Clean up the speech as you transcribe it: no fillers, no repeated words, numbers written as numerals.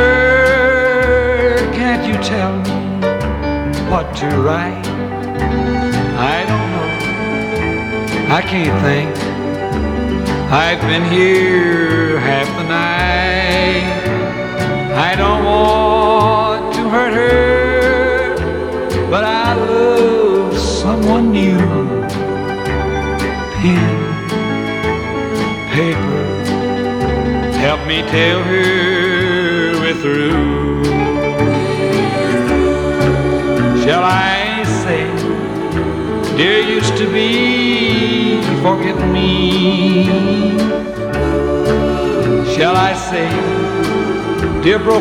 can't you tell me what to write? I don't know, I can't think. I've been here half the night. I don't want to hurt her, but I love someone new. Pen, paper, help me tell her we're through. Shall I say, dear used to be, forget me? Shall I say, dear broken